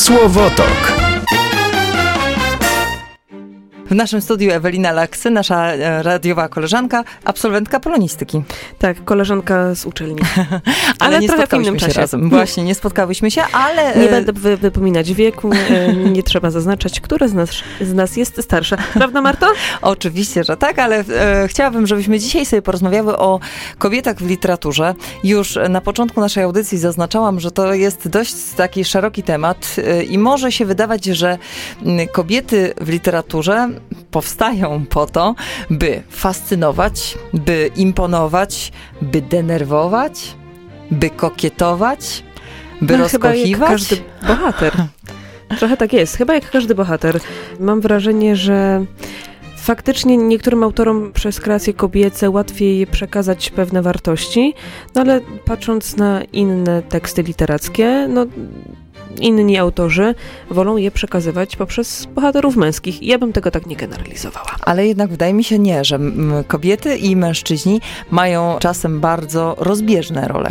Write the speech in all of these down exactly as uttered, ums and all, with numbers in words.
Słowotok. W naszym studiu Ewelina Laksy, nasza radiowa koleżanka, absolwentka polonistyki. Tak, koleżanka z uczelni. ale, ale nie trochę spotkałyśmy w innym się czasie. razem. Właśnie, nie spotkałyśmy się, ale... Nie będę wy, wypominać wieku, nie trzeba zaznaczać, która z nas, z nas jest starsza. Prawda, Marto? Oczywiście, że tak, ale e, chciałabym, żebyśmy dzisiaj sobie porozmawiały o kobietach w literaturze. Już na początku naszej audycji zaznaczałam, że to jest dość taki szeroki temat e, i może się wydawać, że m, kobiety w literaturze powstają po to, by fascynować, by imponować, by denerwować, by kokietować, by no, rozkochiwać. Chyba jak każdy bohater. Trochę tak jest. Chyba jak każdy bohater. Mam wrażenie, że faktycznie niektórym autorom przez kreacje kobiece łatwiej przekazać pewne wartości, no ale patrząc na inne teksty literackie, no inni autorzy wolą je przekazywać poprzez bohaterów męskich. Ja bym tego tak nie generalizowała. Ale jednak wydaje mi się nie, że kobiety i mężczyźni mają czasem bardzo rozbieżne role.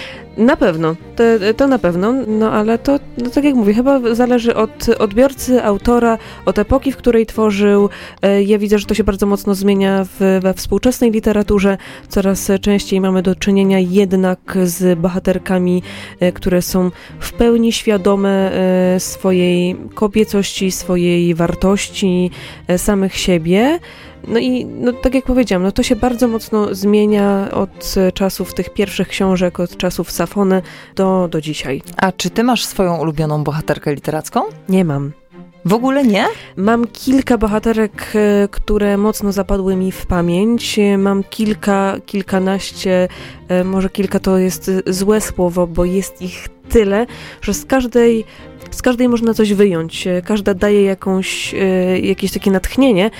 Na pewno, to, to na pewno, no ale to, no tak jak mówię, chyba zależy od odbiorcy, autora, od epoki, w której tworzył. Ja widzę, że to się bardzo mocno zmienia w, we współczesnej literaturze. Coraz częściej mamy do czynienia jednak z bohaterkami, które są w pełni świadome swojej kobiecości, swojej wartości, samych siebie. No i no, tak jak powiedziałam, no to się bardzo mocno zmienia od czasów tych pierwszych książek, od czasów Safony do, do dzisiaj. A czy ty masz swoją ulubioną bohaterkę literacką? Nie mam. W ogóle nie? Mam kilka bohaterek, które mocno zapadły mi w pamięć. Mam kilka, kilkanaście, może kilka to jest złe słowo, bo jest ich tyle, że z każdej, z każdej można coś wyjąć. Każda daje jakąś, jakieś takie natchnienie.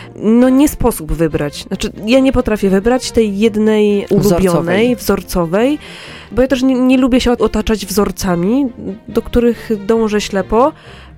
No nie sposób wybrać. Znaczy, ja nie potrafię wybrać tej jednej ulubionej, wzorcowej, wzorcowej bo ja też nie, nie lubię się otaczać wzorcami, do których dążę ślepo.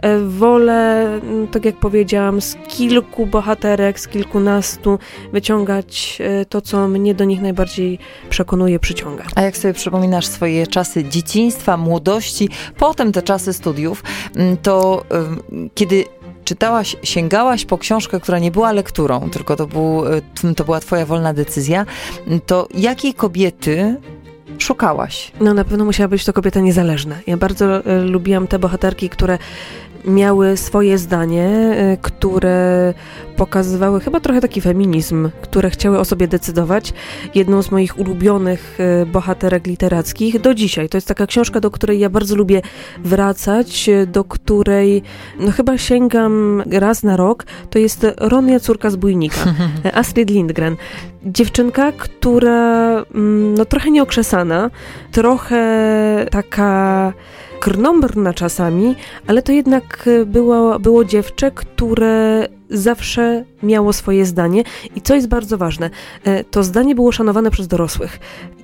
Wolę, tak jak powiedziałam, z kilku bohaterek, z kilkunastu wyciągać to, co mnie do nich najbardziej przekonuje, przyciąga. A jak sobie przypominasz swoje czasy dzieciństwa, młodości, potem te czasy studiów, to kiedy czytałaś, sięgałaś po książkę, która nie była lekturą, tylko to, był, to była twoja wolna decyzja, to jakiej kobiety szukałaś? No na pewno musiała być to kobieta niezależna. Ja bardzo y, lubiłam te bohaterki, które miały swoje zdanie, y, które pokazywały chyba trochę taki feminizm, które chciały o sobie decydować. Jedną z moich ulubionych y, bohaterek literackich do dzisiaj. To jest taka książka, do której ja bardzo lubię wracać, do której no chyba sięgam raz na rok. To jest Ronja, córka zbójnika. Astrid Lindgren. Dziewczynka, która no trochę nieokrzesana, trochę taka krnąbrna czasami, ale to jednak było, było dziewczę, które zawsze miało swoje zdanie i co jest bardzo ważne, to zdanie było szanowane przez dorosłych.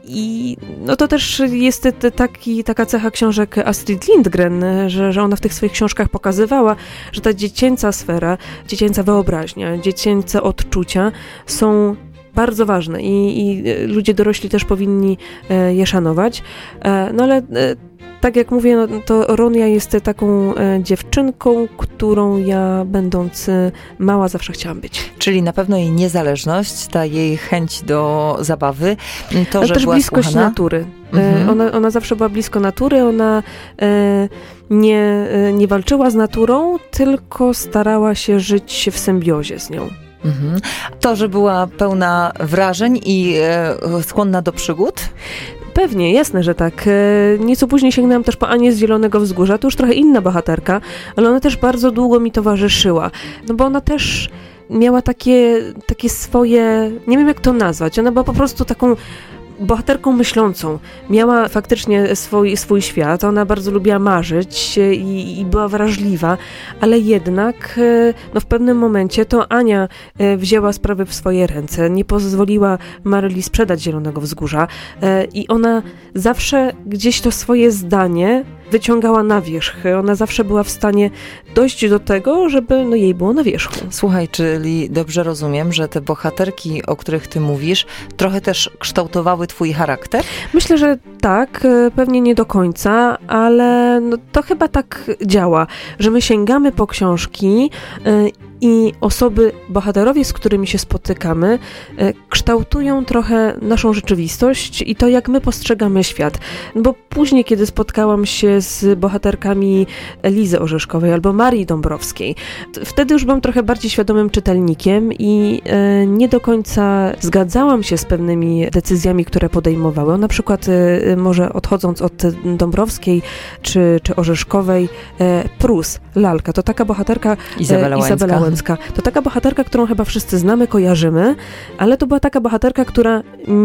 I no to też jest taki, taka cecha książek Astrid Lindgren, że, że ona w tych swoich książkach pokazywała, że ta dziecięca sfera, dziecięca wyobraźnia, dziecięce odczucia są bardzo ważne i, i ludzie dorośli też powinni je szanować. No ale tak jak mówię, no, to Ronja jest taką dziewczynką, którą ja, będąc mała, zawsze chciałam być. Czyli na pewno jej niezależność, ta jej chęć do zabawy, to, ale że też była bliskość słuchana. natury. Mhm. Ona, ona zawsze była blisko natury, ona e, nie, nie walczyła z naturą, tylko starała się żyć w symbiozie z nią. Mhm. To, że była pełna wrażeń i e, skłonna do przygód? Pewnie, jasne, że tak. Nieco później sięgnęłam też po Anię z Zielonego Wzgórza, to już trochę inna bohaterka, ale ona też bardzo długo mi towarzyszyła, no bo ona też miała takie, takie swoje, nie wiem jak to nazwać, ona była po prostu taką bohaterką myślącą. Miała faktycznie swój, swój świat, ona bardzo lubiła marzyć i, i była wrażliwa, ale jednak no w pewnym momencie to Ania wzięła sprawy w swoje ręce, nie pozwoliła Maryli sprzedać Zielonego Wzgórza i ona zawsze gdzieś to swoje zdanie wyciągała na wierzch. Ona zawsze była w stanie dojść do tego, żeby no, jej było na wierzchu. Słuchaj, czyli dobrze rozumiem, że te bohaterki, o których ty mówisz, trochę też kształtowały twój charakter? Myślę, że tak, pewnie nie do końca, ale no, to chyba tak działa, że my sięgamy po książki yy, i osoby, bohaterowie, z którymi się spotykamy, kształtują trochę naszą rzeczywistość i to, jak my postrzegamy świat. Bo później, kiedy spotkałam się z bohaterkami Elizy Orzeszkowej albo Marii Dąbrowskiej, wtedy już byłam trochę bardziej świadomym czytelnikiem i nie do końca zgadzałam się z pewnymi decyzjami, które podejmowały. Na przykład, może odchodząc od Dąbrowskiej czy, czy Orzeszkowej, Prus, lalka, to taka bohaterka Izabela Łęcka. Izabela Łęcka. To taka bohaterka, którą chyba wszyscy znamy, kojarzymy, ale to była taka bohaterka, która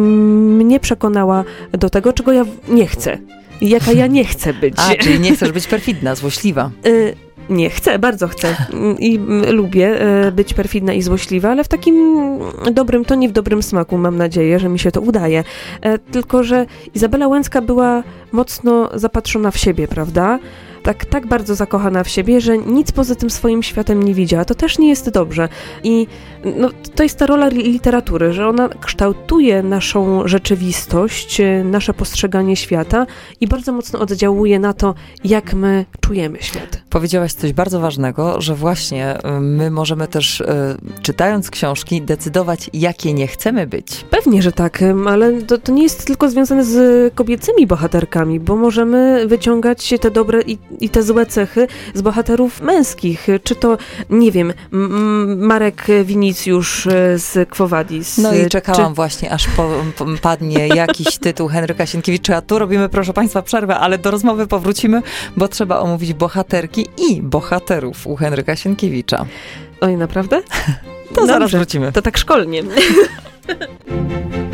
mnie przekonała do tego, czego ja nie chcę. Jaka ja nie chcę być. A, czyli nie chcesz być perfidna, złośliwa. Y- Nie, chcę, bardzo chcę i lubię być perfidna i złośliwa, ale w takim dobrym tonie, w dobrym smaku, mam nadzieję, że mi się to udaje. Tylko że Izabela Łęcka była mocno zapatrzona w siebie, prawda? Tak, tak bardzo zakochana w siebie, że nic poza tym swoim światem nie widziała. To też nie jest dobrze. I no, to jest ta rola literatury, że ona kształtuje naszą rzeczywistość, nasze postrzeganie świata i bardzo mocno oddziałuje na to, jak my czujemy świat. Powiedziałaś coś bardzo ważnego, że właśnie my możemy też, czytając książki, decydować, jakie nie chcemy być. Pewnie, że tak, ale to, to nie jest tylko związane z kobiecymi bohaterkami, bo możemy wyciągać te dobre i i te złe cechy z bohaterów męskich. Czy to, nie wiem, M- Marek Winicjusz z Quo Vadis. No i czekałam czy... właśnie, aż po, po, padnie jakiś tytuł Henryka Sienkiewicza. A tu robimy, proszę państwa, przerwę, ale do rozmowy powrócimy, bo trzeba omówić bohaterki i bohaterów u Henryka Sienkiewicza. Oj, naprawdę? To Dobrze. Zaraz wrócimy. To tak szkolnie.